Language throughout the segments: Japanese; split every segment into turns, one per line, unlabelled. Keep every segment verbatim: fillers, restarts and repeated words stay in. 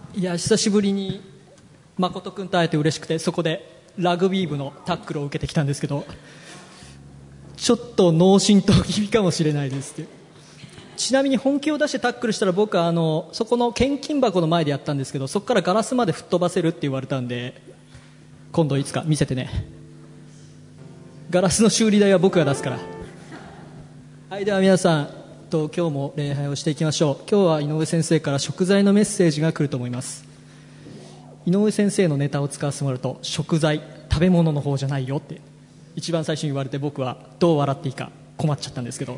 いや久しぶりに誠君と会えて嬉しくて、そこでラグビー部のタックルを受けてきたんですけど、ちょっと脳震盪気味かもしれないですって。ちなみに本気を出してタックルしたら僕はあのそこの献金箱の前でやったんですけど、そこからガラスまで吹っ飛ばせるって言われたんで、今度いつか見せてね。ガラスの修理代は僕が出すから。はい、では皆さんと今日も礼拝をしていきましょう。今日は井上先生から食材のメッセージが来ると思います。井上先生のネタを使わせてもらうと、食材、食べ物の方じゃないよって一番最初に言われて、僕はどう笑っていいか困っちゃったんですけど、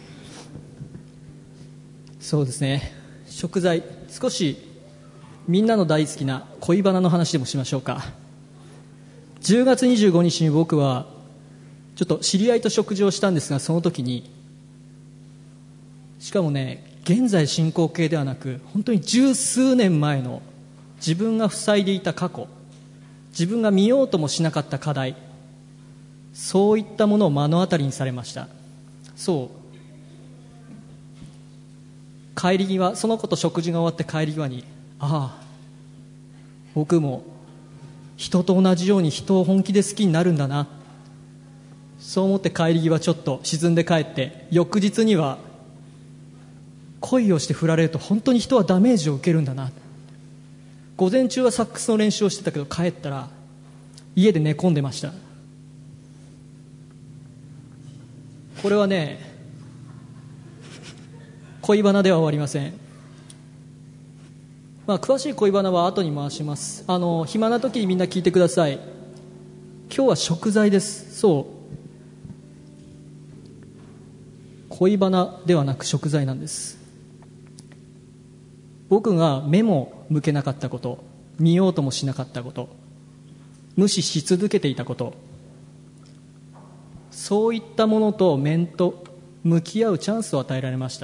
そうですね、食材、少しみんなの大好きな恋バナの話でもしましょうか。じゅうがつにじゅうごにちに僕はちょっと知り合いと食事をしたんですが、その時にしかもね、現在進行形ではなく本当に十数年前の自分が塞いでいた過去、自分が見ようともしなかった課題、そういったものを目の当たりにされました。そう、帰り際、その子と食事が終わって帰り際に、ああ僕も人と同じように人を本気で好きになるんだな、そう思って帰り際ちょっと沈んで帰って、翌日には恋をして振られると本当に人はダメージを受けるんだな。午前中はサックスの練習をしてたけど、帰ったら家で寝込んでました。これはね、恋バナでは終わりません。まあ、詳しい恋バナは後に回します。あの暇な時にみんな聞いてください。今日は食材です。そう、恋バナではなく食材なんです。僕が目も向けなかったこと、見ようともしなかったこと、無視し続けていたこと、そういったものと面と向き合うチャンスを与えられました。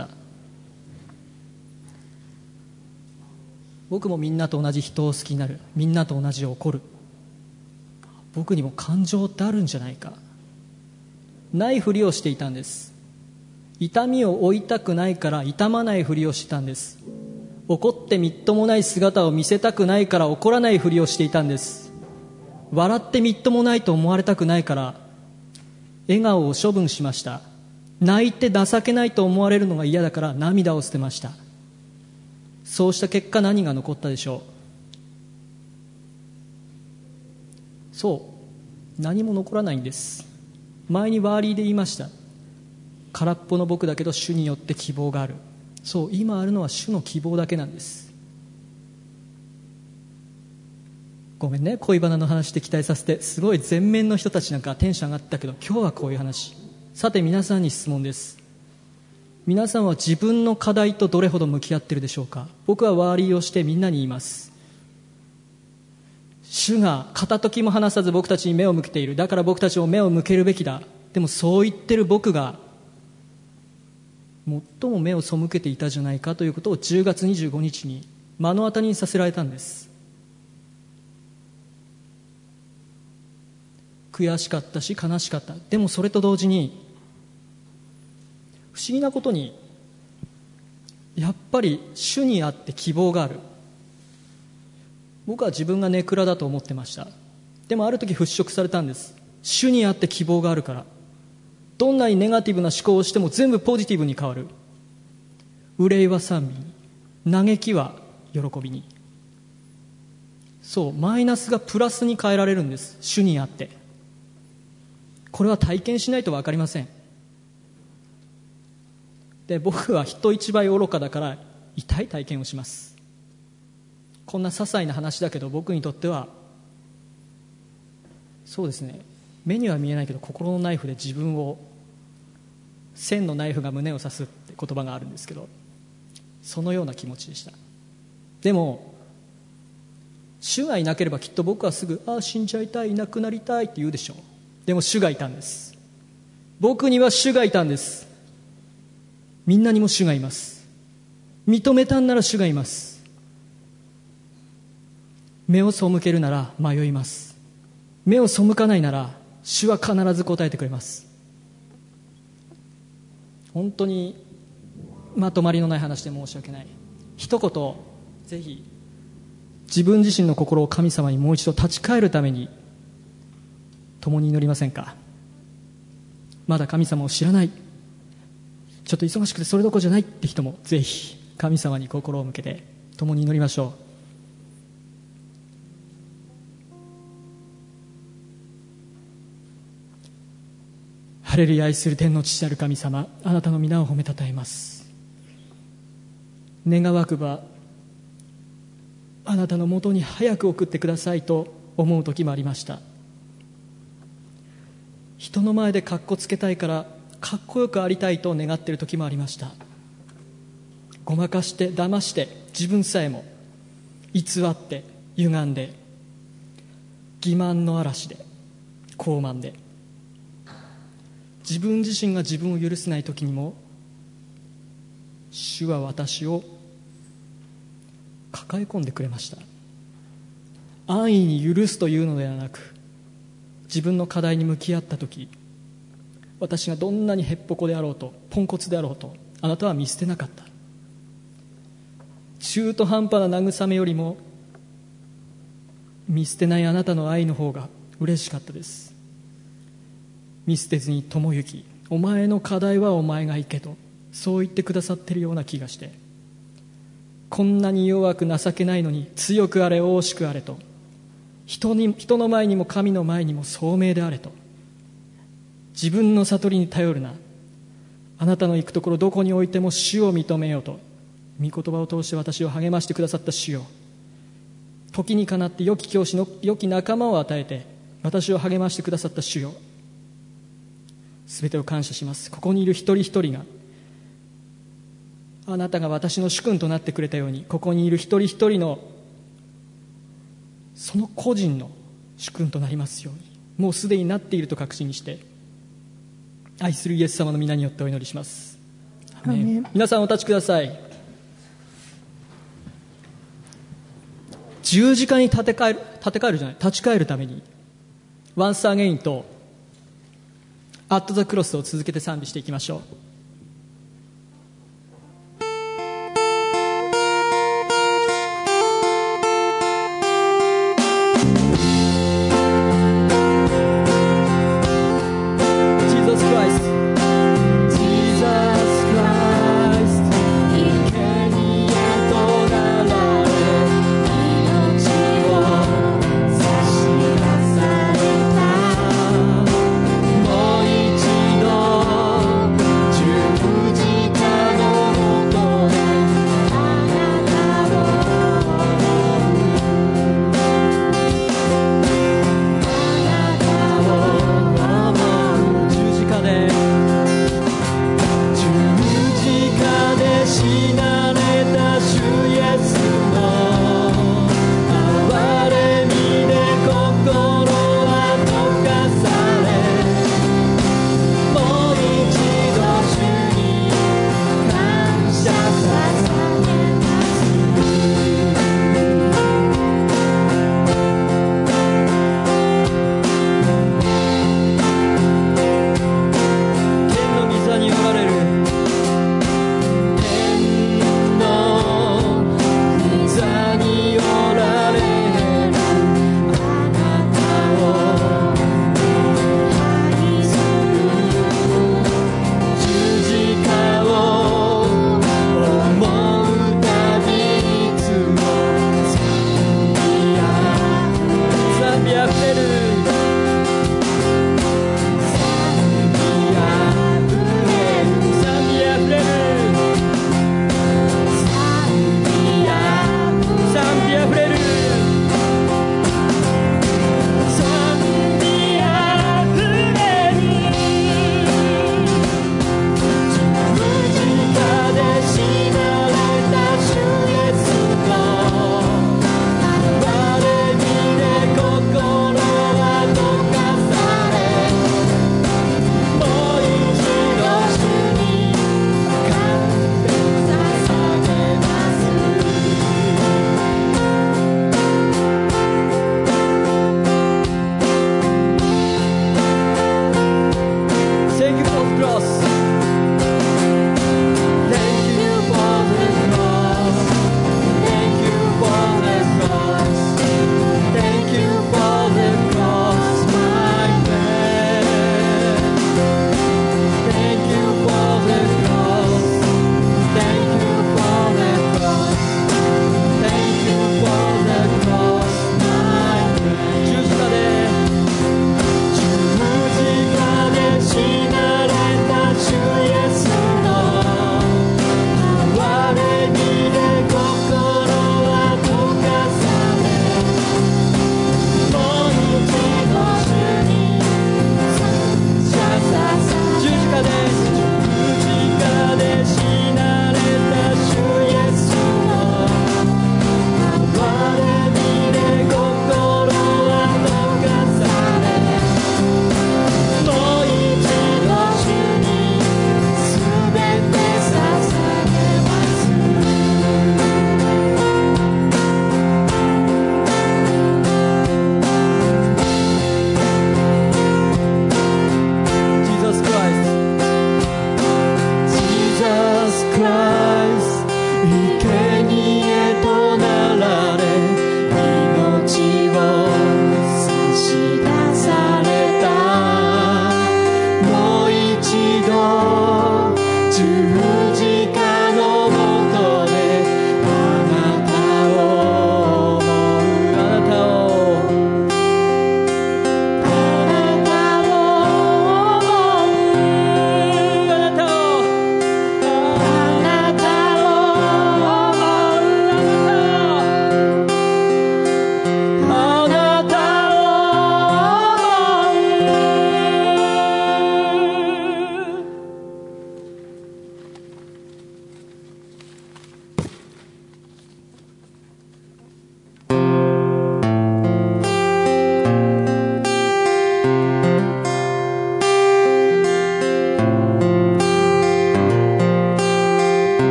僕もみんなと同じ人を好きになる、みんなと同じ怒る、僕にも感情ってあるんじゃないか、ないふりをしていたんです。痛みを負いたくないから痛まないふりをしてたんです。怒ってみっともない姿を見せたくないから怒らないふりをしていたんです。笑ってみっともないと思われたくないから笑顔を処分しました。泣いて情けないと思われるのが嫌だから涙を捨てました。そうした結果、何が残ったでしょう。そう、何も残らないんです。前にワーリーで言いました。空っぽの僕だけど主によって希望がある。そう、今あるのは主の希望だけなんです。ごめんね、恋バナの話で期待させて、すごい前面の人たちなんかテンション上がったけど、今日はこういう話。さて皆さんに質問です。皆さんは自分の課題とどれほど向き合っているでしょうか。僕はワーリーをしてみんなに言います。主が片時も離さず僕たちに目を向けている。だから僕たちも目を向けるべきだ。でもそう言ってる僕が最も目を背けていたじゃないかということをじゅうがつにじゅうごにちに目の当たりにさせられたんです。悔しかったし悲しかった。でもそれと同時に不思議なことに、やっぱり主にあって希望がある。僕は自分がネクラだと思ってました。でもある時払拭されたんです。主にあって希望があるから、どんなにネガティブな思考をしても全部ポジティブに変わる。憂いは賛美に、嘆きは喜びに。そう、マイナスがプラスに変えられるんです。主にあって。これは体験しないと分かりません。で、僕は人一倍愚かだから痛い体験をします。こんな些細な話だけど、僕にとってはそうですね、目には見えないけど心のナイフで自分を、線のナイフが胸を刺すって言葉があるんですけど、そのような気持ちでした。でも主がいなければきっと僕はすぐ、ああ死んじゃいたい、いなくなりたいって言うでしょう。でも主がいたんです。僕には主がいたんです。みんなにも主がいます。認めたんなら主がいます。目を背けるなら迷います。目を背かないなら主は必ず答えてくれます。本当にまとまりのない話で申し訳ない。一言ぜひ自分自身の心を神様にもう一度立ち返るために共に祈りませんか。まだ神様を知らない、ちょっと忙しくてそれどころじゃないって人も、ぜひ神様に心を向けて共に祈りましょう。ハレルヤ、愛する天の父なる神様、あなたの皆を褒めたたえます。願わくばあなたのもとに早く送ってくださいと思う時もありました。人の前でかっこつけたいからかっこよくありたいと願っている時もありました。ごまかして騙して自分さえも偽って歪んで欺瞞の嵐で傲慢で自分自身が自分を許せない時にも、主は私を抱え込んでくれました。安易に許すというのではなく、自分の課題に向き合った時、私がどんなにへっぽこであろうとポンコツであろうと、あなたは見捨てなかった。中途半端な慰めよりも見捨てないあなたの愛の方が嬉しかったです。見捨てずに友行き、お前の課題はお前が行けと、そう言ってくださっているような気がして、こんなに弱く情けないのに強くあれ大しくあれと、人に人の前にも神の前にも聡明であれと、自分の悟りに頼るな、あなたの行くところどこにおいても主を認めようと御言葉を通して私を励ましてくださった主よ、時にかなって良き教師の良き仲間を与えて私を励ましてくださった主よ、すべてを感謝します。ここにいる一人一人があなたが私の主君となってくれたように、ここにいる一人一人のその個人の主君となりますように、もうすでになっていると確信して、愛するイエス様の皆によってお祈りします。アーメン。皆さんお立ちください。十字架に立て返る、立て返るじゃない、立ち返るためにOnce AgainとAt the Crossを続けて賛美していきましょう。
もう一度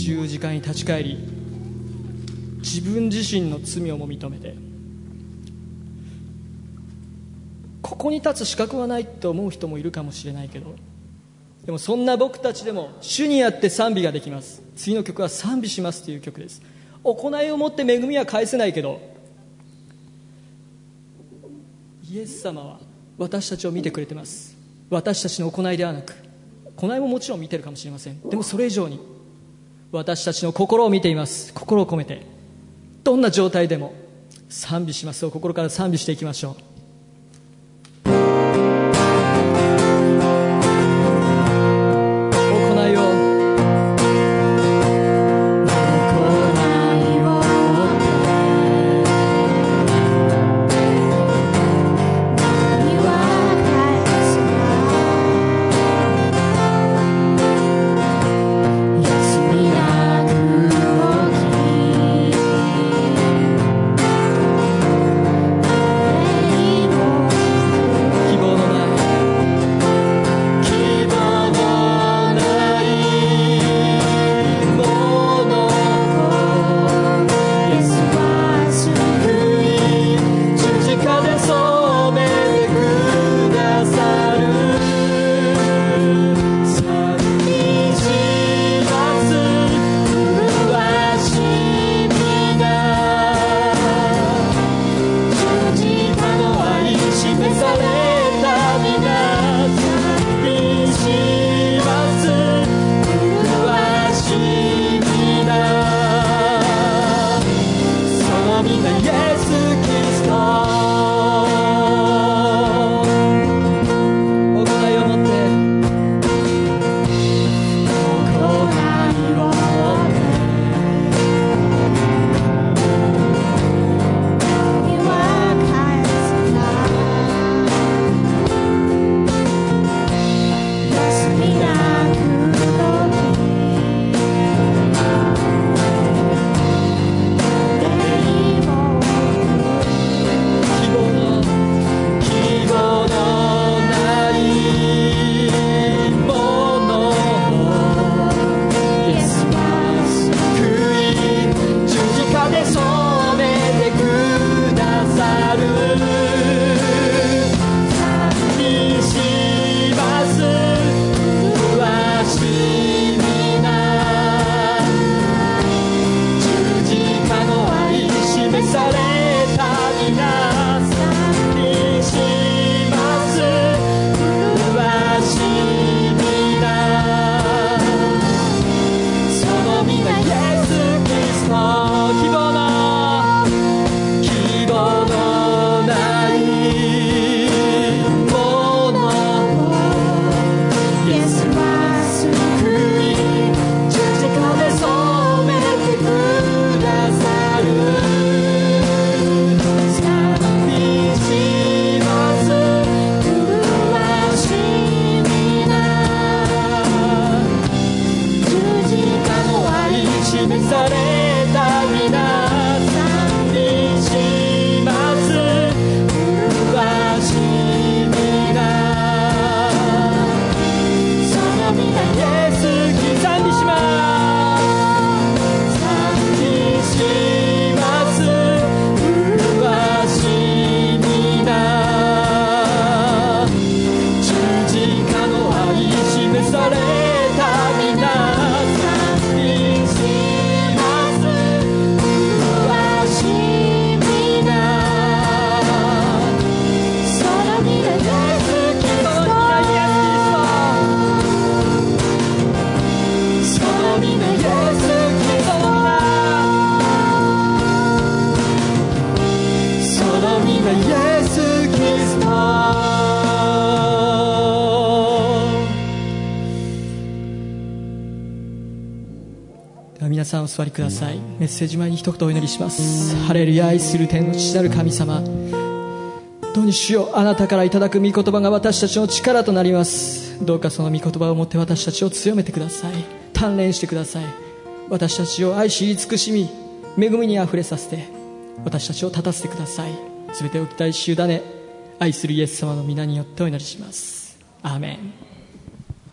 十字架に立ち返り、自分自身の罪をも認めて、ここに立つ資格はないと思う人もいるかもしれないけど、でもそんな僕たちでも主にあって賛美ができます。次の曲は賛美しますという曲です。行いをもって恵みは返せないけど、イエス様は私たちを見てくれてます。私たちの行いではなく、行いももちろん見てるかもしれません。でもそれ以上に私たちの心を見ています。心を込めてどんな状態でも賛美しますを心から賛美していきましょう。
皆さんお座りください。メッセージ前に一言お祈りします。ハレルヤ。愛する天の父なる神様、どうに主よ、あなたからいただく御言葉が私たちの力となります。どうかその御言葉をもって私たちを強めてください。鍛錬してください。私たちを愛し慈しみ、恵みにあふれさせて私たちを立たせてください。すべてを期待し委ね、愛するイエス様の皆によってお祈りします。アーメン。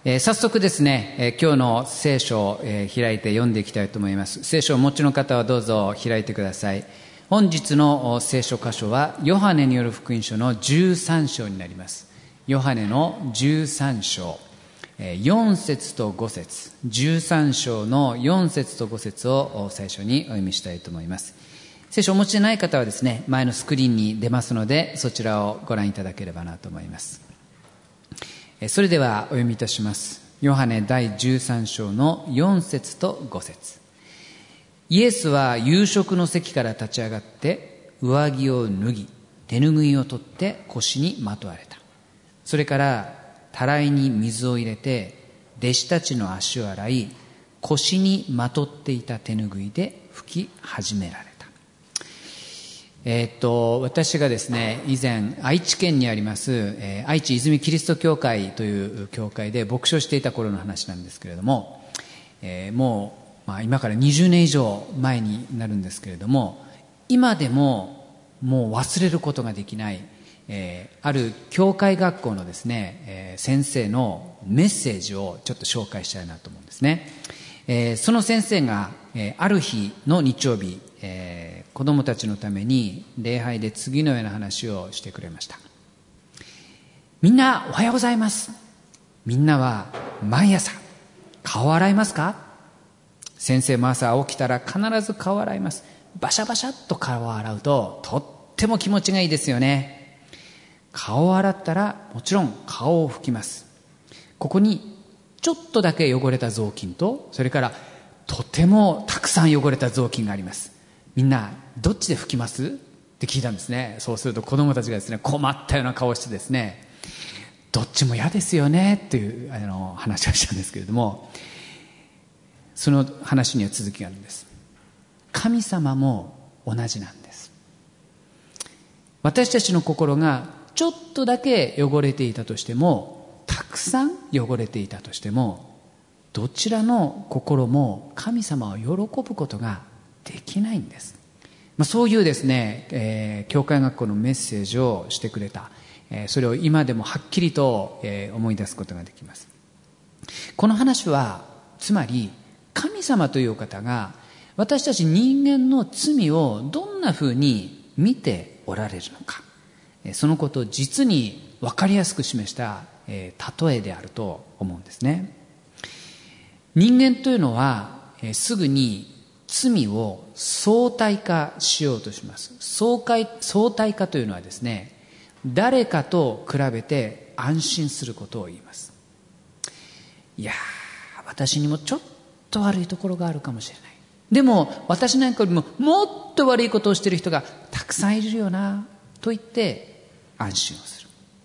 えー、早速ですね、えー、今日の聖書を、えー、開いて読んでいきたいと思います。聖書をお持ちの方はどうぞ開いてください。本日の聖書箇所はヨハネによる福音書のじゅうさん章になります。ヨハネのじゅうさん章、えー、よん節とご節、じゅうさん章のよん節とご節を最初にお読みしたいと思います。聖書をお持ちでない方はですね、前のスクリーンに出ますので、そちらをご覧いただければなと思います。それではお読みいたします。ヨハネだいじゅうさん章のよん節とご節。イエスは夕食の席から立ち上がって上着を脱ぎ、手ぬぐいを取って腰にまとわれた。それからたらいに水を入れて弟子たちの足を洗い、腰にまとっていた手ぬぐいで拭き始められた。えー、っと私がですね、以前愛知県にあります、えー、愛知泉キリスト教会という教会で牧師をしていた頃の話なんですけれども、えー、もう、まあ、今からにじゅうねん以上前になるんですけれども、今でももう忘れることができない、えー、ある教会学校のですね、えー、先生のメッセージをちょっと紹介したいなと思うんですね。えー、その先生が、えー、ある日の日曜日、えー、子供たちのために礼拝で次のような話をしてくれました。みんなおはようございます。みんなは毎朝顔を洗いますか？先生も朝起きたら必ず顔を洗います。バシャバシャっと顔を洗うととっても気持ちがいいですよね。顔を洗ったらもちろん顔を拭きます。ここにちょっとだけ汚れた雑巾と、それからとてもたくさん汚れた雑巾があります。みんなどっちで拭きますって聞いたんですね。そうすると子供たちがですね、困ったような顔をしてですね、どっちも嫌ですよねっていうあの話をしたんですけれども、その話には続きがあるんです。神様も同じなんです。私たちの心がちょっとだけ汚れていたとしても、たくさん汚れていたとしても、どちらの心も神様を喜ぶことができないんです。まあ、そういうですね、えー、教会学校のメッセージをしてくれた、えー、それを今でもはっきりと、えー、思い出すことができます。この話はつまり神様という方が私たち人間の罪をどんなふうに見ておられるのか、そのことを実に分かりやすく示したえー、例えであると思うんですね。人間というのは、えー、すぐに罪を相対化しようとします。相対、相対化というのはですね、誰かと比べて安心することを言います。いやー、私にもちょっと悪いところがあるかもしれない。でも私なんかよりももっと悪いことをしている人がたくさんいるよなと言って安心をする。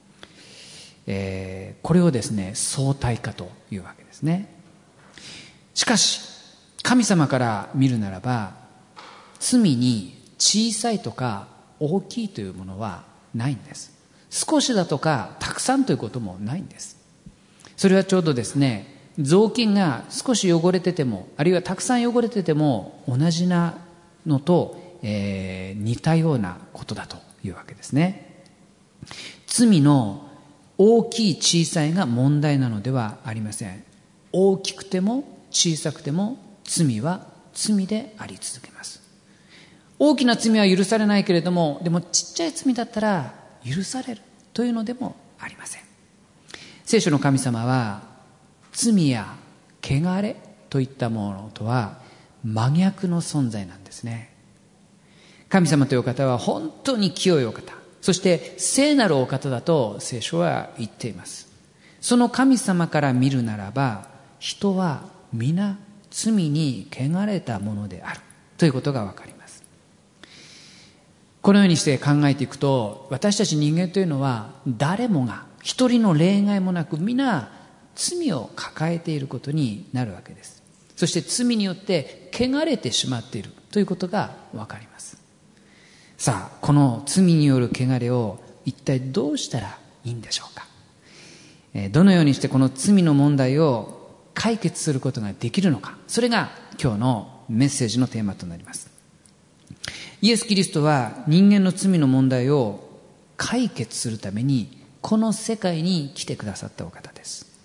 えー、これをですね、相対化というわけですね。しかし神様から見るならば、罪に小さいとか大きいというものはないんです。少しだとかたくさんということもないんです。それはちょうどですね、雑巾が少し汚れてても、あるいはたくさん汚れてても同じなのと、えー、似たようなことだというわけですね。罪の大きい小さいが問題なのではありません。大きくても小さくても罪は罪であり続けます。大きな罪は許されないけれども、でもちっちゃい罪だったら許されるというのでもありません。聖書の神様は罪や汚れといったものとは真逆の存在なんですね。神様という方は本当に清いお方、そして聖なるお方だと聖書は言っています。その神様から見るならば、人は皆罪に汚れたものであるということがわかります。このようにして考えていくと、私たち人間というのは誰もが一人の例外もなく皆罪を抱えていることになるわけです。そして罪によって汚れてしまっているということがわかります。さあ、この罪による汚れを一体どうしたらいいんでしょうか。どのようにしてこの罪の問題を解決することができるのか、それが今日のメッセージのテーマとなります。イエス・キリストは人間の罪の問題を解決するためにこの世界に来てくださったお方です。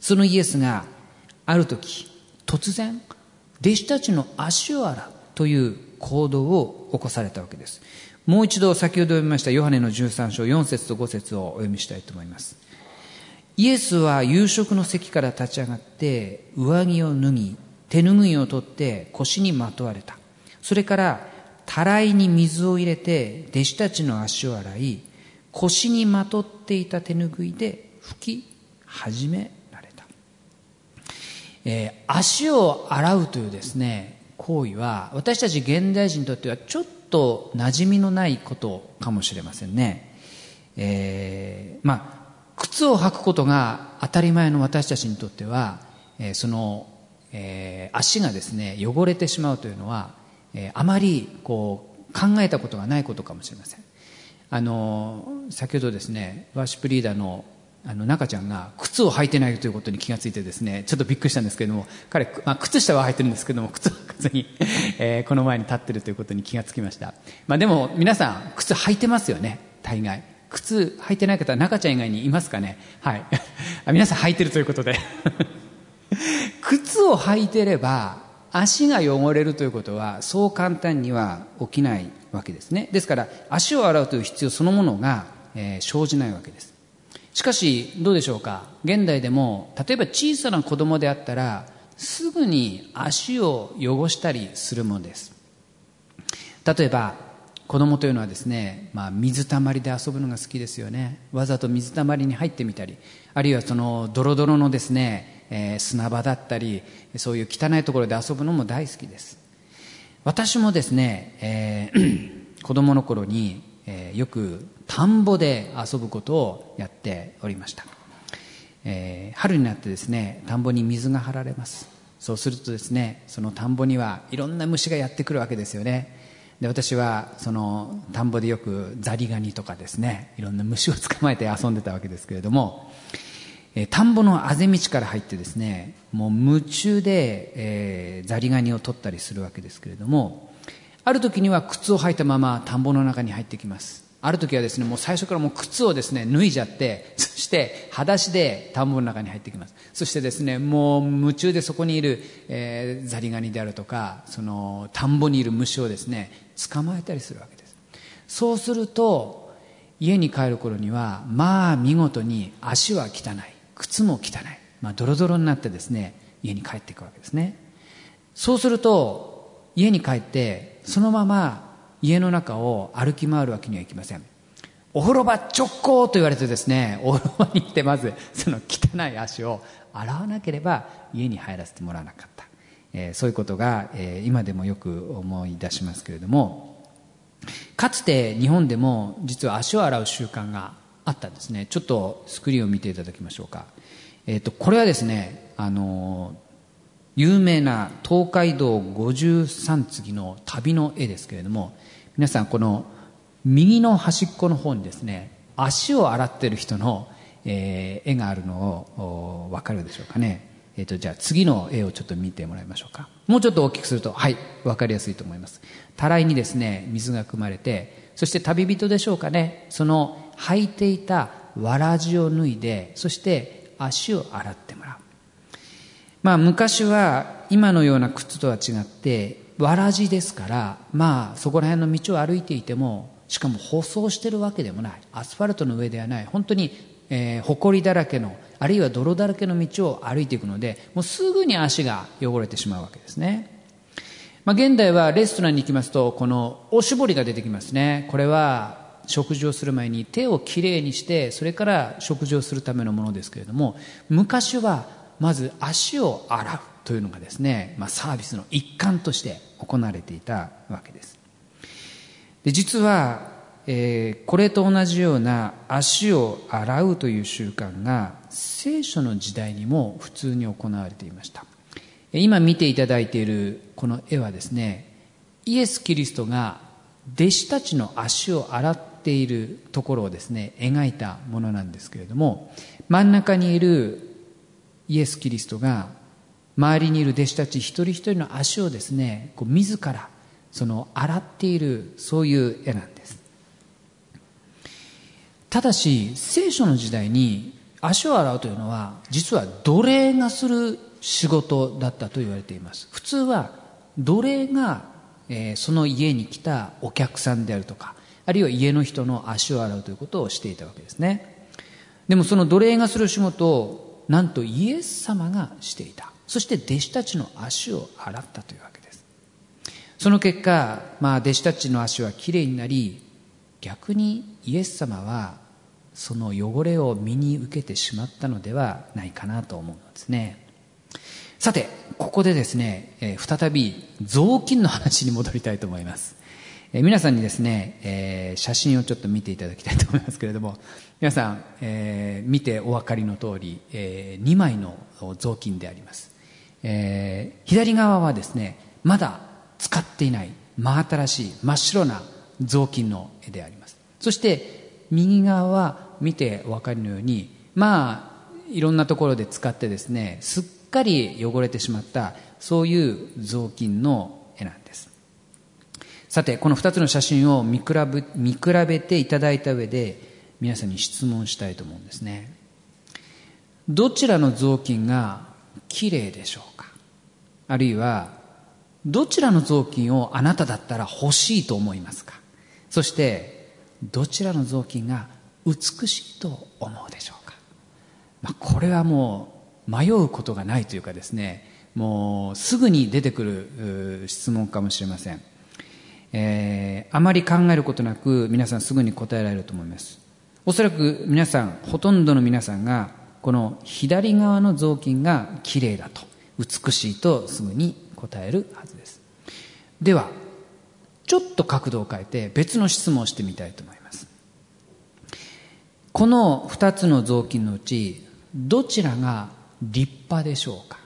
そのイエスがある時突然弟子たちの足を洗うという行動を起こされたわけです。もう一度先ほど読みましたヨハネのじゅうさん章よん節とご節をお読みしたいと思います。イエスは夕食の席から立ち上がって上着を脱ぎ手ぬぐいを取って腰にまとわれた。それからたらいに水を入れて弟子たちの足を洗い、腰にまとっていた手ぬぐいで拭き始められた。えー、足を洗うというですね行為は私たち現代人にとってはちょっと馴染みのないことかもしれませんね。えー、まあ靴を履くことが当たり前の私たちにとっては、えー、その、えー、足がですね汚れてしまうというのは、えー、あまりこう考えたことがないことかもしれません。あの先ほどですねワーシップリーダーのあの中ちゃんが靴を履いてないということに気がついてですねちょっとびっくりしたんですけれども、彼、まあ、靴下は履いてるんですけども靴を履かずに、えー、この前に立っているということに気がつきました。まあ、でも皆さん靴履いてますよね。大概靴履いてない方は中ちゃん以外にいますかね。はい皆さん履いてるということで靴を履いてれば足が汚れるということはそう簡単には起きないわけですね。ですから足を洗うという必要そのものが、えー、生じないわけです。しかしどうでしょうか。現代でも例えば小さな子供であったらすぐに足を汚したりするものです。例えば子供というのはですね、まあ、水たまりで遊ぶのが好きですよね。わざと水たまりに入ってみたり、あるいはそのドロドロのですね、えー、砂場だったりそういう汚いところで遊ぶのも大好きです。私もですね、えー、子供の頃に、えー、よく田んぼで遊ぶことをやっておりました。えー、春になってですね田んぼに水が張られます。そうするとですねその田んぼにはいろんな虫がやってくるわけですよね。で私はその田んぼでよくザリガニとかですねいろんな虫を捕まえて遊んでたわけですけれども、えー、田んぼのあぜ道から入ってですねもう夢中で、えー、ザリガニを取ったりするわけですけれども、ある時には靴を履いたまま田んぼの中に入ってきます。ある時はですねもう最初からもう靴をですね脱いじゃって、そして裸足で田んぼの中に入ってきます。そしてですねもう夢中でそこにいる、えー、ザリガニであるとかその田んぼにいる虫をですね捕まえたりするわけです。そうすると家に帰る頃にはまあ見事に足は汚い、靴も汚い、まあ、ドロドロになってですね家に帰っていくわけですね。そうすると家に帰ってそのまま家の中を歩き回るわけにはいきません。お風呂場直行と言われてですねお風呂場に行ってまずその汚い足を洗わなければ家に入らせてもらわなかった、えー、そういうことが、えー、今でもよく思い出しますけれども、かつて日本でも実は足を洗う習慣があったんですね。ちょっとスクリーンを見ていただきましょうか。えー、とこれはですねあのー有名な東海道五十三次の旅の絵ですけれども、皆さんこの右の端っこの方にですね足を洗っている人の、えー、絵があるのを分かるでしょうかね。えー、とじゃあ次の絵をちょっと見てもらいましょうか。もうちょっと大きくするとはい分かりやすいと思います。たらいにですね水が汲まれて、そして旅人でしょうかね、その履いていたわらじを脱いでそして足を洗ってもらう。まあ、昔は今のような靴とは違ってわらじですから、まあ、そこら辺の道を歩いていても、しかも舗装してるわけでもない、アスファルトの上ではない、本当に、えー、埃だらけのあるいは泥だらけの道を歩いていくので、もうすぐに足が汚れてしまうわけですね。まあ、現代はレストランに行きますとこのおしぼりが出てきますね。これは食事をする前に手をきれいにしてそれから食事をするためのものですけれども、昔はまず足を洗うというのがですね、まあ、サービスの一環として行われていたわけです。で実は、えー、これと同じような足を洗うという習慣が聖書の時代にも普通に行われていました。今見ていただいているこの絵はですね、イエス・キリストが弟子たちの足を洗っているところをですね描いたものなんですけれども、真ん中にいるイエス・キリストが周りにいる弟子たち一人一人の足をですねこう自らその洗っている、そういう絵なんです。ただし聖書の時代に足を洗うというのは実は奴隷がする仕事だったと言われています。普通は奴隷が、えー、その家に来たお客さんであるとか、あるいは家の人の足を洗うということをしていたわけですね。でもその奴隷がする仕事をなんとイエス様がしていた。そして弟子たちの足を洗ったというわけです。その結果、まあ、弟子たちの足はきれいになり、逆にイエス様はその汚れを身に受けてしまったのではないかなと思うんですね。さて、ここでですね、えー、再び雑巾の話に戻りたいと思います。えー、皆さんにですね、えー、写真をちょっと見ていただきたいと思いますけれども、皆さん、えー、見てお分かりの通り、えー、にまいの雑巾であります。えー、左側はですね、まだ使っていない真新しい真っ白な雑巾の絵であります。そして右側は見てお分かりのように、まあいろんなところで使ってですね、すっかり汚れてしまったそういう雑巾の絵なんです。さて、このふたつの写真を見比べ、見比べていただいた上で皆さんに質問したいと思うんですね。どちらの雑巾がきれいでしょうか。あるいはどちらの雑巾をあなただったら欲しいと思いますか。そしてどちらの雑巾が美しいと思うでしょうか。まあ、これはもう迷うことがないというかですね、もうすぐに出てくる質問かもしれません。えー、あまり考えることなく皆さんすぐに答えられると思います。おそらく皆さん、ほとんどの皆さんがこの左側の雑巾がきれいだと、美しいとすぐに答えるはずです。ではちょっと角度を変えて別の質問をしてみたいと思います。このふたつの雑巾のうちどちらが立派でしょうか。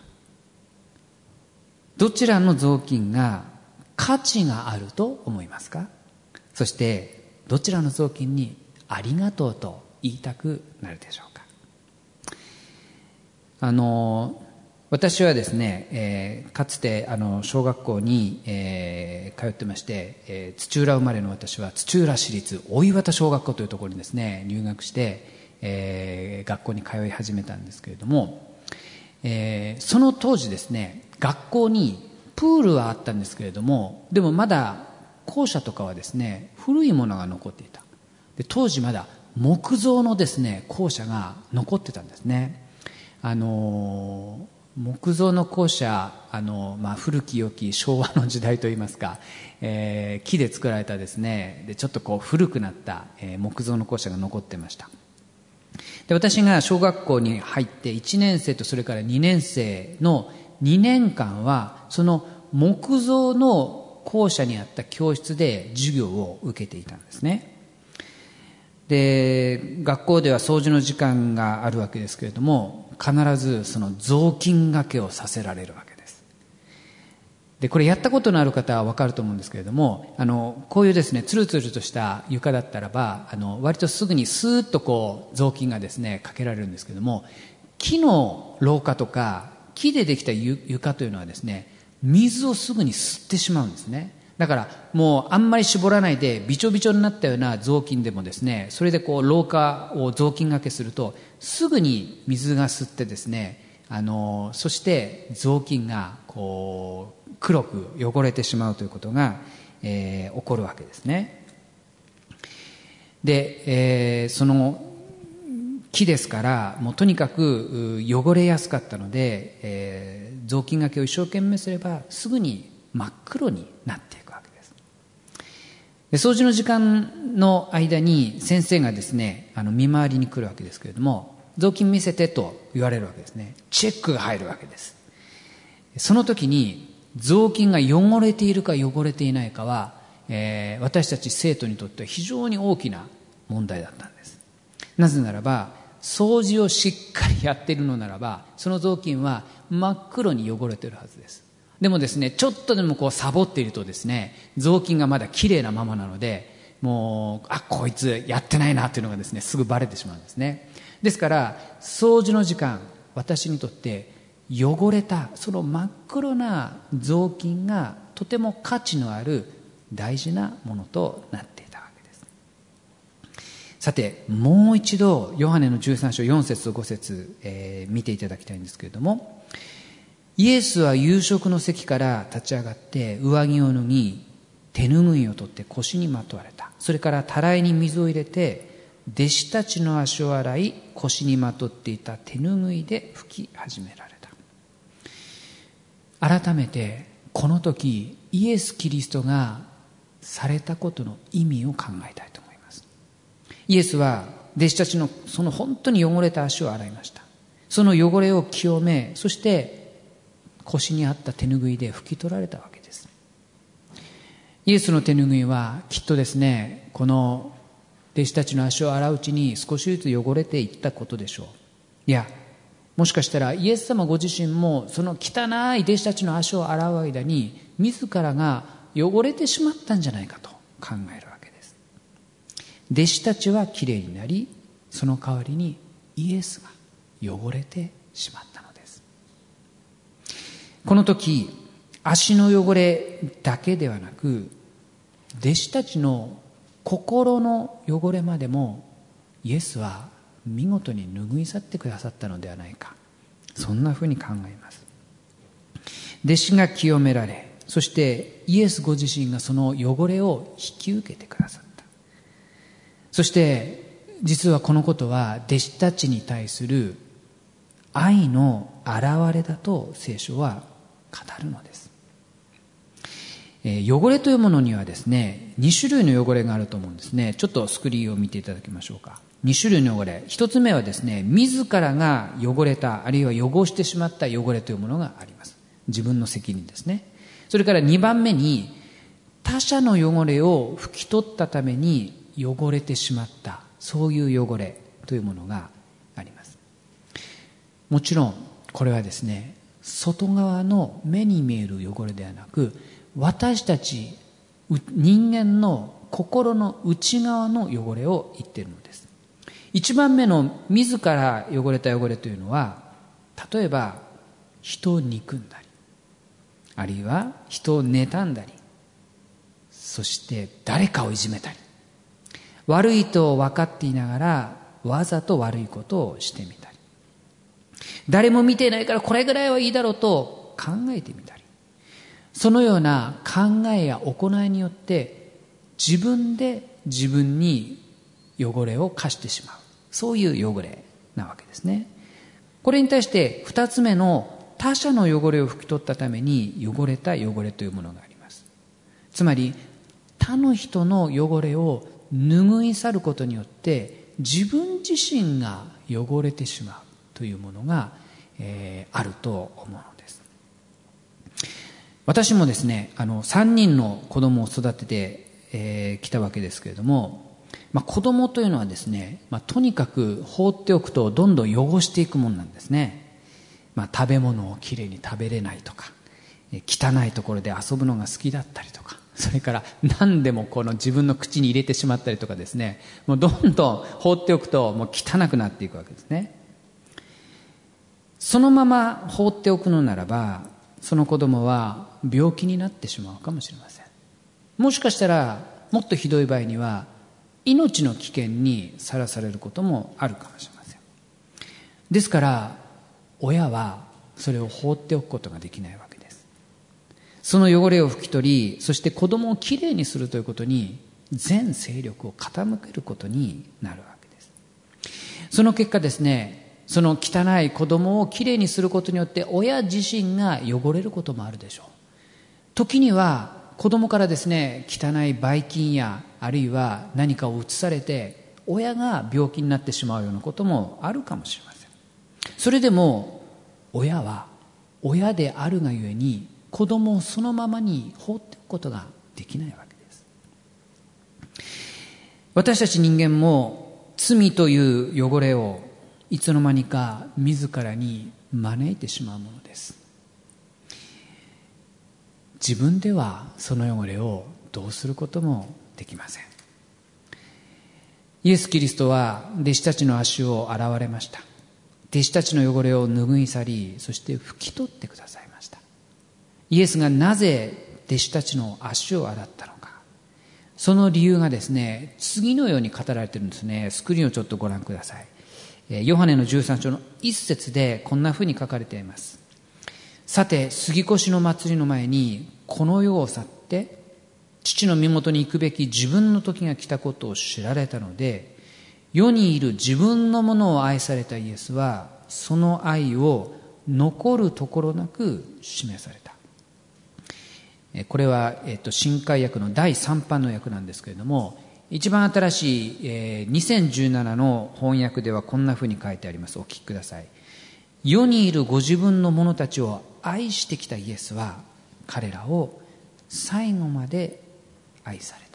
どちらの雑巾が価値があると思いますか。そしてどちらの雑巾にありがとうと言いたくなるでしょうか。あの私はですね、えー、かつてあの小学校に、えー、通ってまして、えー、土浦生まれの私は土浦市立大岩田小学校というところにですね入学して、えー、学校に通い始めたんですけれども、えー、その当時ですね、学校にプールはあったんですけれども、でもまだ校舎とかはですね古いものが残っていた。で、当時まだ木造のですね校舎が残ってたんですね。あのー木造の校舎、あの、まあ、古き良き昭和の時代といいますか、えー、木で作られたですね、でちょっとこう古くなった、えー、木造の校舎が残ってました。で、私が小学校に入っていちねん生とそれからにねん生のにねんかんはその木造の校舎にあった教室で授業を受けていたんですね。で、学校では掃除の時間があるわけですけれども、必ずその雑巾がけをさせられるわけです。で、これやったことのある方は分かると思うんですけれども、あのこういうですねつるつるとした床だったらば、あの割とすぐにスーッとこう雑巾がですねかけられるんですけれども、木の廊下とか木でできた床というのはですね、水をすぐに吸ってしまうんですね。だからもうあんまり絞らないでびちょびちょになったような雑巾でもですね、それでこう廊下を雑巾がけするとすぐに水が吸ってですね、あのそして雑巾がこう黒く汚れてしまうということが、えー、起こるわけですね。で、えー、その木ですからもうとにかく汚れやすかったので、えー、雑巾がけを一生懸命すればすぐに真っ黒になっていくわけです。で、掃除の時間の間に先生がですねあの見回りに来るわけですけれども、雑巾見せてと言われるわけですね。チェックが入るわけです。その時に雑巾が汚れているか汚れていないかは、えー、私たち生徒にとっては非常に大きな問題だったんです。なぜならば掃除をしっかりやっているのならばその雑巾は真っ黒に汚れているはずです。でもですね、ちょっとでもこうサボっているとですね、雑巾がまだ綺麗なままなので、もうあこいつやってないなというのがですねすぐバレてしまうんですね。ですから掃除の時間、私にとって汚れたその真っ黒な雑巾がとても価値のある大事なものとなっていたわけです。 さて、もう一度ヨハネのじゅうさん章よん節とご節、えー、見ていただきたいんですけれども、イエスは夕食の席から立ち上がって上着を脱ぎ、手ぬぐいを取って腰にまとわれた。それからたらいに水を入れて弟子たちの足を洗い、腰にまとっていた手ぬぐいで拭き始められた。改めてこの時イエス・キリストがされたことの意味を考えたいと思います。イエスは弟子たちのその本当に汚れた足を洗いました。その汚れを清め、そして腰にあった手ぬぐいで拭き取られたわけです。イエスの手ぬぐいはきっとですね、この弟子たちの足を洗ううちに少しずつ汚れていったことでしょう。いや、もしかしたらイエス様ご自身もその汚い弟子たちの足を洗う間に自らが汚れてしまったんじゃないかと考えるわけです。弟子たちはきれいになり、その代わりにイエスが汚れてしまったのです。この時、足の汚れだけではなく、弟子たちの心の汚れまでもイエスは見事に拭い去ってくださったのではないか、そんなふうに考えます。弟子が清められ、そしてイエスご自身がその汚れを引き受けてくださった。そして実はこのことは弟子たちに対する愛の表れだと聖書は語るのです。えー、汚れというものにはですね、に種類の汚れがあると思うんですね。ちょっとスクリーンを見ていただきましょうか。に種類の汚れ。一つ目はですね、自らが汚れた、あるいは汚してしまった汚れというものがあります。自分の責任ですね。それからにばんめに、他者の汚れを拭き取ったために汚れてしまった、そういう汚れというものがあります。もちろんこれはですね、外側の目に見える汚れではなく、私たち人間の心の内側の汚れを言っているのです。一番目の自ら汚れた汚れというのは、例えば人を憎んだり、あるいは人を妬んだり、そして誰かをいじめたり、悪いと分かっていながらわざと悪いことをしてみたり、誰も見ていないからこれぐらいはいいだろうと考えてみたり、そのような考えや行いによって自分で自分に汚れを課してしまう、そういう汚れなわけですね。これに対して二つ目の他者の汚れを拭き取ったために汚れた汚れというものがあります。つまり他の人の汚れを拭い去ることによって自分自身が汚れてしまうというものが、えー、あると思うのです。私もですね、あのさんにんの子供を育ててき、えー、たわけですけれども、まあ、子供というのはですね、まあ、とにかく放っておくとどんどん汚していくものなんですね。まあ、食べ物をきれいに食べれないとか、汚いところで遊ぶのが好きだったりとか、それから何でもこの自分の口に入れてしまったりとかですね、もうどんどん放っておくともう汚くなっていくわけですね。そのまま放っておくのならば、その子供は病気になってしまうかもしれません。もしかしたらもっとひどい場合には命の危険にさらされることもあるかもしれません。ですから親はそれを放っておくことができないわけです。その汚れを拭き取り、そして子供をきれいにするということに全精力を傾けることになるわけです。その結果ですね、その汚い子供をきれいにすることによって親自身が汚れることもあるでしょう。時には子供からですね、汚いばい菌やあるいは何かを移されて親が病気になってしまうようなこともあるかもしれません。それでも親は親であるがゆえに子供をそのままに放っておくことができないわけです。私たち人間も罪という汚れをいつの間にか自らに招いてしまうものです。自分ではその汚れをどうすることもできません。イエス・キリストは弟子たちの足を洗われました。弟子たちの汚れを拭い去り、そして拭き取ってくださいました。イエスがなぜ弟子たちの足を洗ったのか、 その理由がですね、次のように語られているんですね。スクリーンをちょっとご覧ください。ヨハネのじゅうさん章の一節でこんなふうに書かれています。さて、杉越の祭りの前にこの世を去って父の身元に行くべき自分の時が来たことを知られたので、世にいる自分のものを愛されたイエスはその愛を残るところなく示された。これは、えっと、新海訳のだいさん版の訳なんですけれども、一番新しい、えー、にせんじゅうななの翻訳ではこんなふうに書いてあります。お聞きください。世にいるご自分の者たちを愛してきたイエスは彼らを最後まで愛された。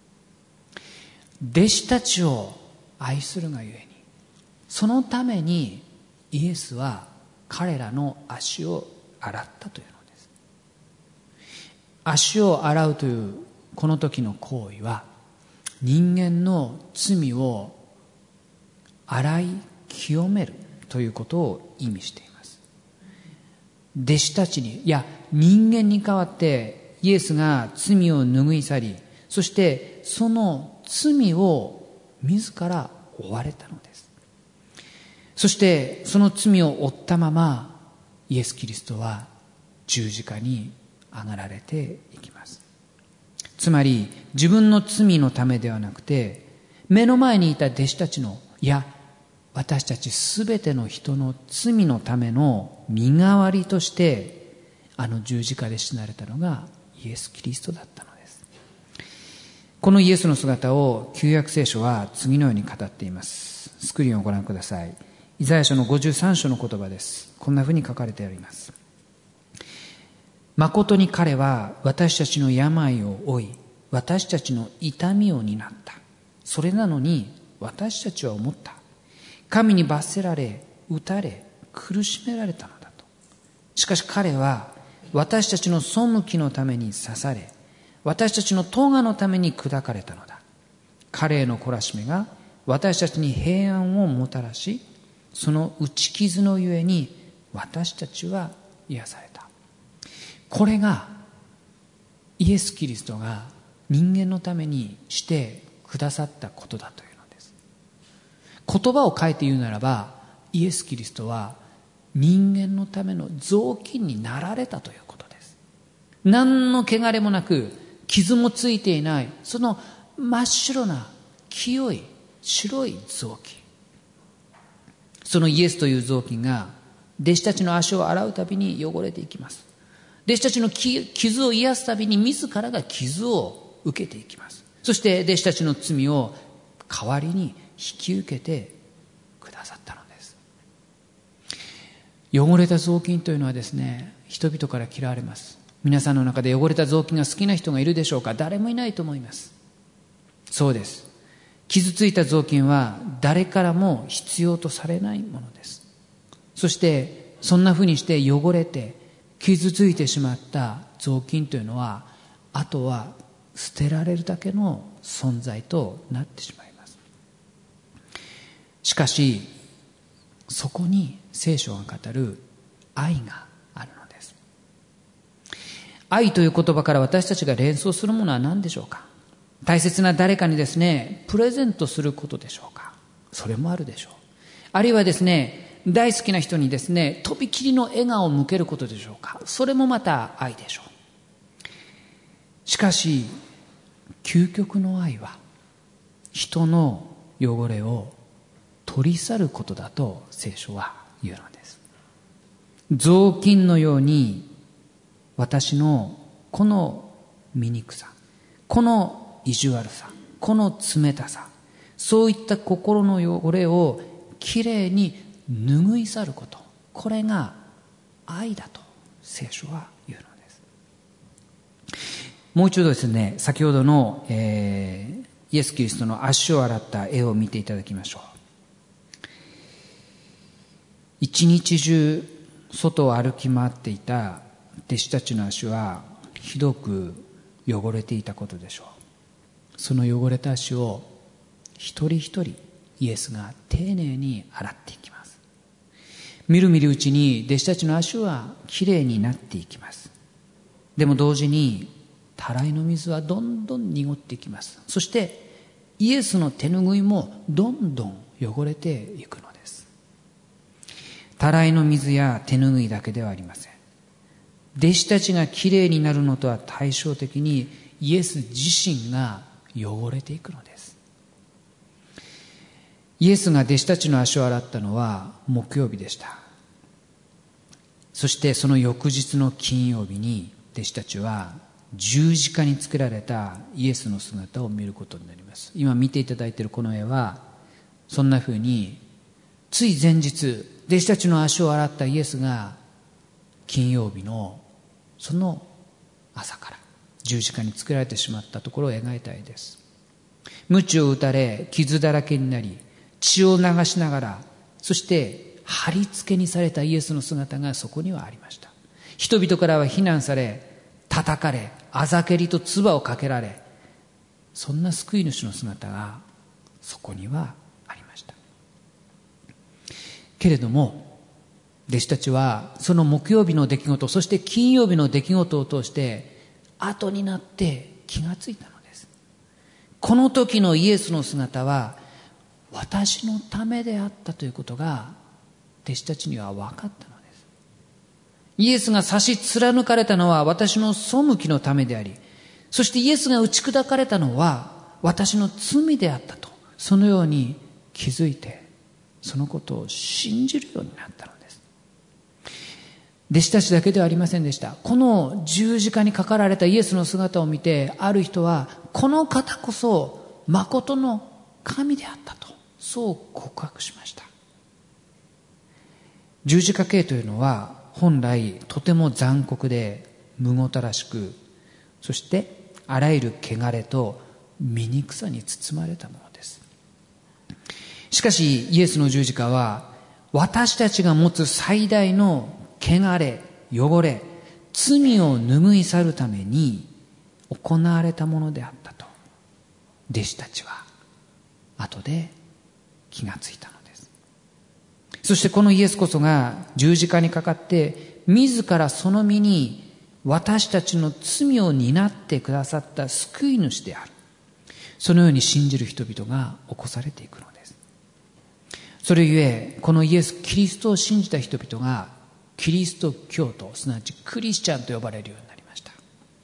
弟子たちを愛するがゆえに、そのためにイエスは彼らの足を洗ったというのです。足を洗うというこの時の行為は、人間の罪を洗い清めるということを意味しています。弟子たちに、いや人間に代わってイエスが罪を拭い去り、そしてその罪を自ら負われたのです。そしてその罪を負ったままイエス・キリストは十字架に上がられていきます。つまり自分の罪のためではなくて、目の前にいた弟子たちの、いや私たちすべての人の罪のための身代わりとしてあの十字架で死なれたのがイエス・キリストだったのです。このイエスの姿を旧約聖書は次のように語っています。スクリーンをご覧ください。イザヤ書のごじゅうさん章の言葉です。こんなふうに書かれてあります。誠に彼は私たちの病を負い、私たちの痛みを担った。それなのに私たちは思った。神に罰せられ、打たれ、苦しめられたのだと。しかし彼は私たちの背きのために刺され、私たちの咎のために砕かれたのだ。彼への懲らしめが私たちに平安をもたらし、その打ち傷のゆえに私たちは癒された。これがイエス・キリストが人間のためにしてくださったことだというのです。言葉を変えて言うならば、イエス・キリストは人間のための雑巾になられたということです。何の汚れもなく、傷もついていない、その真っ白な清い白い雑巾、そのイエスという雑巾が弟子たちの足を洗うたびに汚れていきます。弟子たちの傷を癒すたびに自らが傷を受けていきます。そして弟子たちの罪を代わりに引き受けてくださったのです。汚れた雑巾というのはですね、人々から嫌われます。皆さんの中で汚れた雑巾が好きな人がいるでしょうか？誰もいないと思います。そうです。傷ついた雑巾は誰からも必要とされないものです。そしてそんなふうにして汚れて傷ついてしまった雑巾というのは、あとは捨てられるだけの存在となってしまいます。しかしそこに聖書が語る愛があるのです。愛という言葉から私たちが連想するものは何でしょうか？大切な誰かにですね、プレゼントすることでしょうか？それもあるでしょう。あるいはですね、大好きな人にですね、とびきりの笑顔を向けることでしょうか？それもまた愛でしょう。しかし究極の愛は人の汚れを取り去ることだと聖書は言うのです。雑巾のように私のこの醜さ、この意地悪さ、この冷たさ、そういった心の汚れをきれいに拭い去ること、これが愛だと聖書は言うのです。もう一度ですね、先ほどの、えー、イエス・キリストの足を洗った絵を見ていただきましょう。一日中外を歩き回っていた弟子たちの足はひどく汚れていたことでしょう。その汚れた足を一人一人イエスが丁寧に洗っていきます。みるみるうちに弟子たちの足はきれいになっていきます。でも同時にたらいの水はどんどん濁っていきます。そしてイエスの手ぬぐいもどんどん汚れていくのです。たらいの水や手ぬぐいだけではありません。弟子たちがきれいになるのとは対照的にイエス自身が汚れていくのです。イエスが弟子たちの足を洗ったのは木曜日でした。そしてその翌日の金曜日に弟子たちは十字架につけられたイエスの姿を見ることになります。今見ていただいているこの絵はそんな風に、つい前日弟子たちの足を洗ったイエスが金曜日のその朝から十字架につけられてしまったところを描いた絵です。鞭を打たれ傷だらけになり血を流しながら、そして貼り付けにされたイエスの姿がそこにはありました。人々からは非難され、叩かれ、あざけりと唾をかけられ、そんな救い主の姿がそこにはありました。けれども弟子たちはその木曜日の出来事、そして金曜日の出来事を通して後になって気がついたのです。この時のイエスの姿は私のためであったということが弟子たちには分かったのです。イエスが差し貫かれたのは私の背きのためであり、そしてイエスが打ち砕かれたのは私の罪であったと、そのように気づいてそのことを信じるようになったのです。弟子たちだけではありませんでした。この十字架にかかられたイエスの姿を見て、ある人はこの方こそ誠の神であったと、そう告白しました。十字架刑というのは本来とても残酷でむごたらしく、そしてあらゆる汚れと醜さに包まれたものです。しかしイエスの十字架は私たちが持つ最大の汚れ、汚れ、罪を拭い去るために行われたものであったと弟子たちは後で気がついたのです。そしてこのイエスこそが十字架にかかって自らその身に私たちの罪を担ってくださった救い主である、そのように信じる人々が起こされていくのです。それゆえこのイエス・キリストを信じた人々がキリスト教徒、すなわちクリスチャンと呼ばれるようになりました。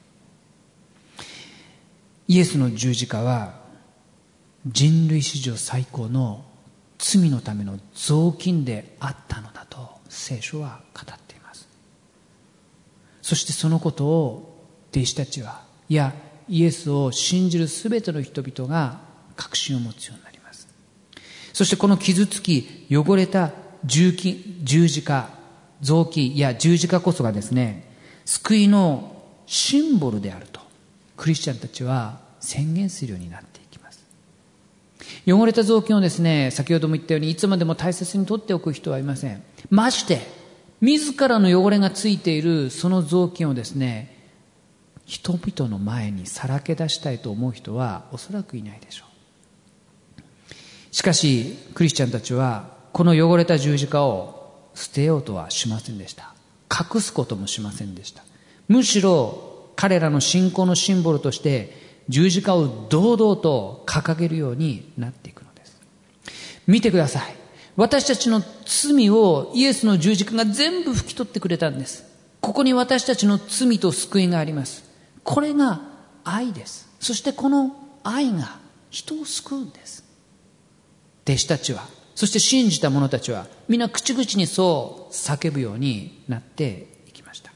イエスの十字架は人類史上最高の罪のための雑巾であったのだと聖書は語っています。そしてそのことを弟子たちは、いやイエスを信じるすべての人々が確信を持つようになります。そしてこの傷つき汚れた十字架、雑巾や十字架こそがですね、救いのシンボルであるとクリスチャンたちは宣言するようになっていきます。汚れた雑巾をですね、先ほども言ったようにいつまでも大切に取っておく人はいません。まして自らの汚れがついているその雑巾をですね、人々の前にさらけ出したいと思う人はおそらくいないでしょう。しかしクリスチャンたちはこの汚れた十字架を捨てようとはしませんでした。隠すこともしませんでした。むしろ彼らの信仰のシンボルとして十字架を堂々と掲げるようになっていくのです。見てください。私たちの罪をイエスの十字架が全部拭き取ってくれたんです。ここに私たちの罪と救いがあります。これが愛です。そしてこの愛が人を救うんです。弟子たちは、そして信じた者たちは皆口々にそう叫ぶようになっていきました。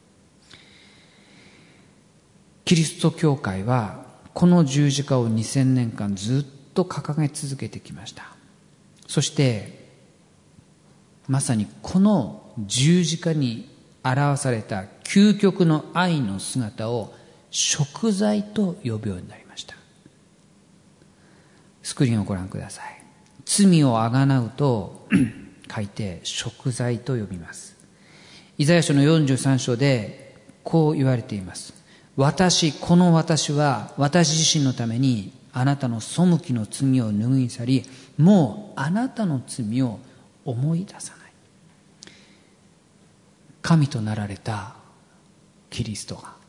キリスト教会はこの十字架をにせんねんかんずっと掲げ続けてきました。そしてまさにこの十字架に表された究極の愛の姿を贖罪と呼ぶようになりました。スクリーンをご覧ください。罪をあがなうと書いて贖罪と呼びます。イザヤ書のよんじゅうさん章でこう言われています。私、この私は私自身のためにあなたの背きの罪を拭い去り、もうあなたの罪を思い出さない。神となられたキリストが、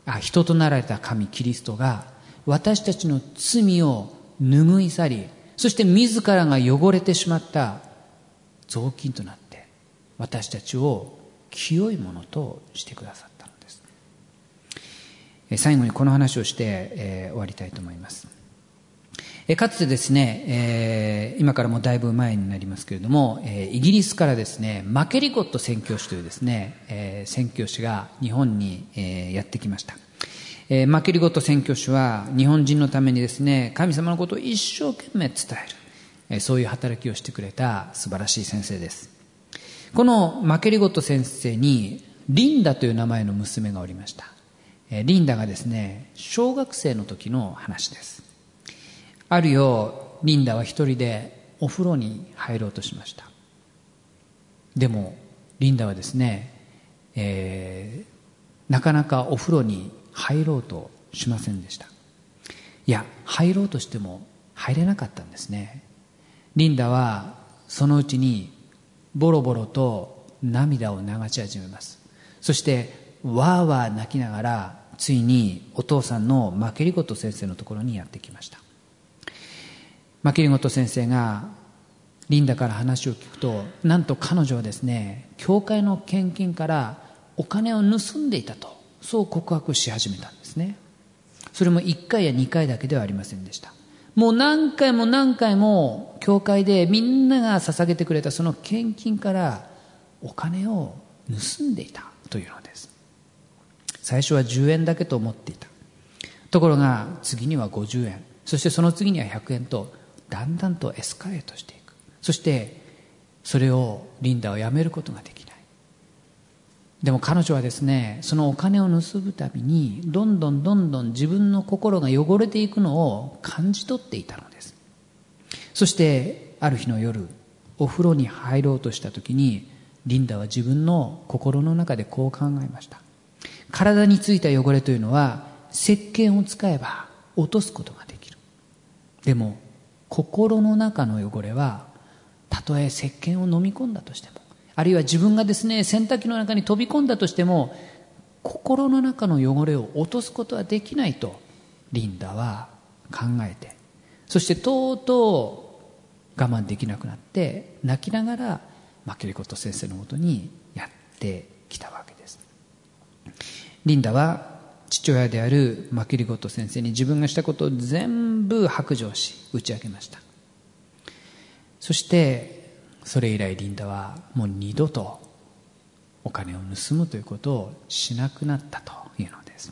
あ人となられた神キリストが私たちの罪を拭い去り、そして自らが汚れてしまった雑巾となって私たちを清いものとしてくださったのです。最後にこの話をして、えー、終わりたいと思います。えかつてですね、えー、今からもうだいぶ前になりますけれども、えー、イギリスからですねマケリゴット宣教師というですね、えー、宣教師が日本に、えー、やってきました。えー、マケリゴット宣教師は日本人のためにですね神様のことを一生懸命伝える、えー、そういう働きをしてくれた素晴らしい先生です。このマケリゴット先生にリンダという名前の娘がおりました。えー、リンダがですね小学生の時の話です。ある夜リンダは一人でお風呂に入ろうとしました。でもリンダはですね、えー、なかなかお風呂に入ろうとしませんでした。いや入ろうとしても入れなかったんですね。リンダはそのうちにボロボロと涙を流し始めます。そしてわーわー泣きながらついにお父さんのマケリゴット先生のところにやってきました。マケリゴット先生がリンダから話を聞くと、なんと彼女はですね教会の献金からお金を盗んでいたと、そう告白し始めたんですね。それもいっかいやにかいだけではありませんでした。もう何回も何回も教会でみんなが捧げてくれたその献金からお金を盗んでいたというのです。最初はじゅうえんだけと思っていたところが、次にはごじゅうえん、そしてその次にはひゃくえんとだんだんとエスカレートしていく。そしてそれをリンダはやめることができない。でも彼女はですねそのお金を盗むたびにどんどんどんどん自分の心が汚れていくのを感じ取っていたのです。そしてある日の夜お風呂に入ろうとした時にリンダは自分の心の中でこう考えました。体についた汚れというのは石鹸を使えば落とすことができる。でも心の中の汚れはたとえ石鹸を飲み込んだとしても、あるいは自分がですね洗濯機の中に飛び込んだとしても心の中の汚れを落とすことはできないとリンダは考えて、そしてとうとう我慢できなくなって泣きながらマケリゴット先生のもとにやってきたわけです。リンダは父親であるマケリゴット先生に自分がしたことを全部白状し打ち明けました。そしてそれ以来リンダはもう二度とお金を盗むということをしなくなったというのです。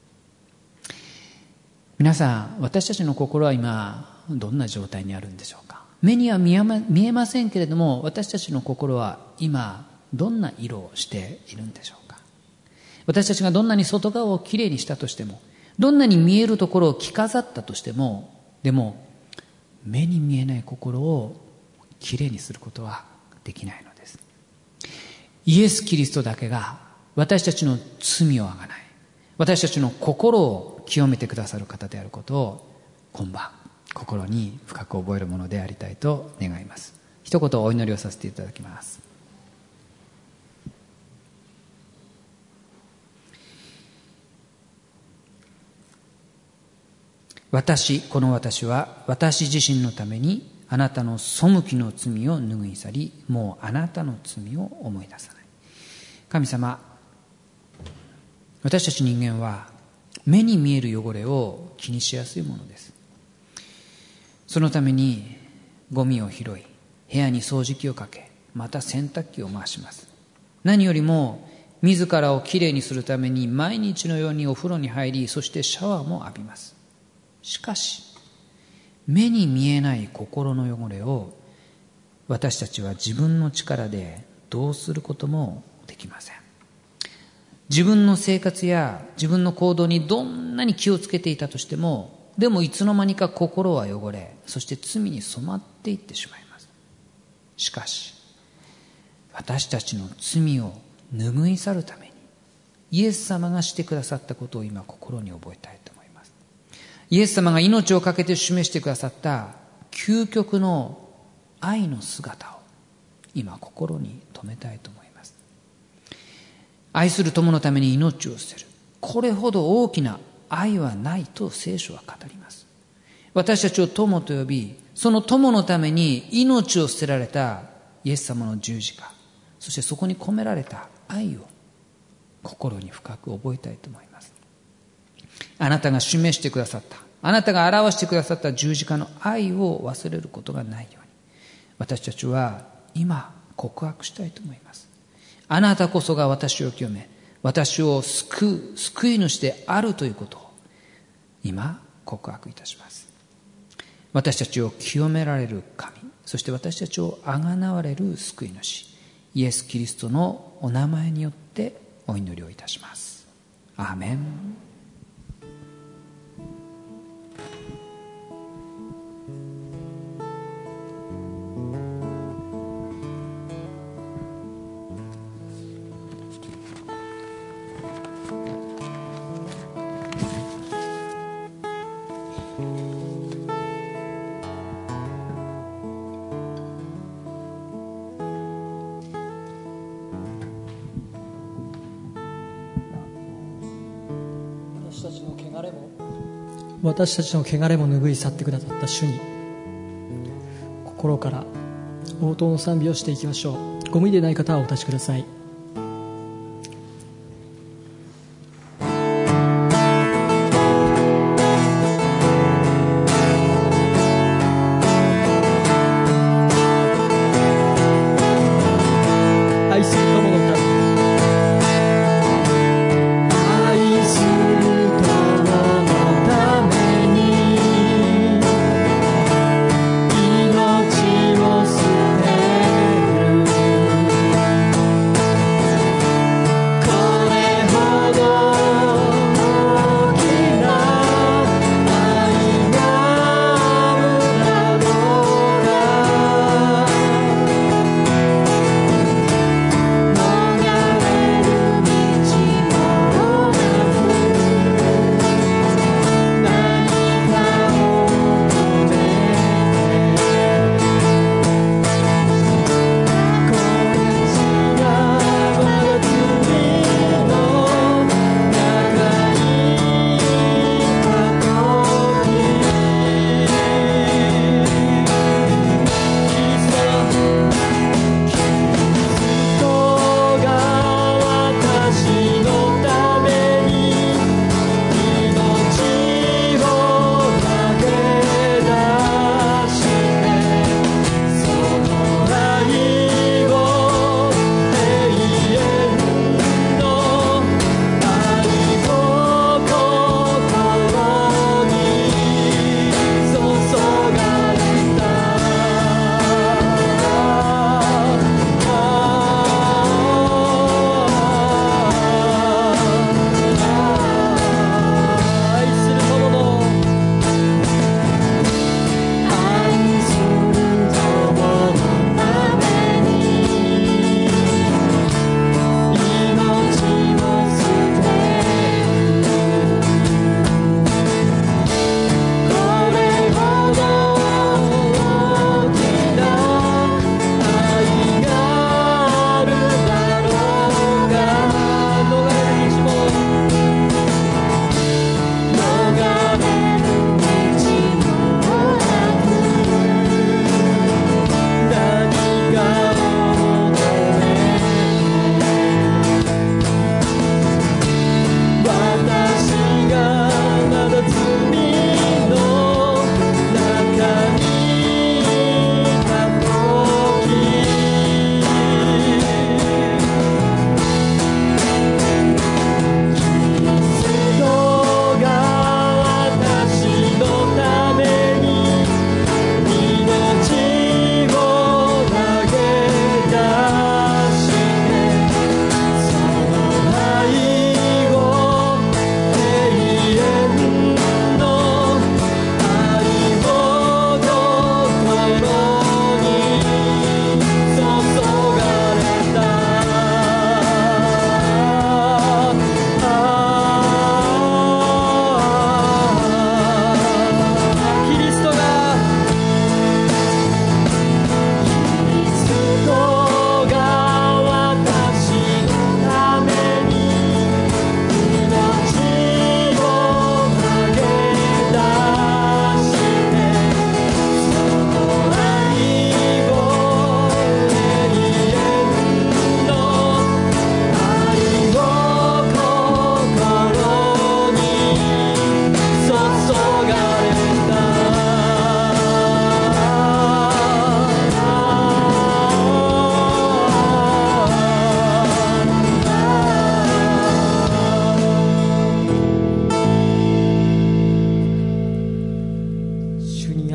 皆さん、私たちの心は今どんな状態にあるんでしょうか。目には見えま、見えませんけれども、私たちの心は今どんな色をしているんでしょうか。私たちがどんなに外側をきれいにしたとしても、どんなに見えるところを着飾ったとしても、でも目に見えない心をきれいにすることはできないのです。イエス・キリストだけが私たちの罪をあがない、私たちの心を清めてくださる方であることを今晩心に深く覚えるものでありたいと願います。一言お祈りをさせていただきます。私、この私は私自身のためにあなたの背きの罪を拭い去り、もうあなたの罪を思い出さない。神様、私たち人間は目に見える汚れを気にしやすいものです。そのためにゴミを拾い、部屋に掃除機をかけ、また洗濯機を回します。何よりも自らをきれいにするために毎日のようにお風呂に入り、そしてシャワーも浴びます。しかし目に見えない心の汚れを私たちは自分の力でどうすることもできません。自分の生活や自分の行動にどんなに気をつけていたとしても、でもいつの間にか心は汚れ、そして罪に染まっていってしまいます。しかし私たちの罪を拭い去るためにイエス様がしてくださったことを今心に覚えたいと思います。イエス様が命を懸けて示してくださった究極の愛の姿を今心に留めたいと思います。愛する友のために命を捨てる、 これほど大きな愛はないと聖書は語ります。私たちを友と呼び、その友のために命を捨てられたイエス様の十字架、そしてそこに込められた愛を心に深く覚えたいと思います。あなたが示してくださった、あなたが表してくださった十字架の愛を忘れることがないように、私たちは今告白したいと思います。あなたこそが私を清め、私を救う救い主であるということを今告白いたします。私たちを清められる神、そして私たちをあがなわれる救い主、イエス・キリストのお名前によってお祈りをいたします。アーメン。
私たちの汚れも拭い去ってくださった主に心から応答の賛美をしていきましょう。ご無理でない方はお立ちください。愛する友のため「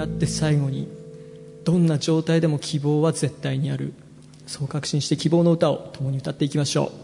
あって最後にどんな状態でも希望は絶対にある、そう確信して希望の歌を共に歌っていきましょう。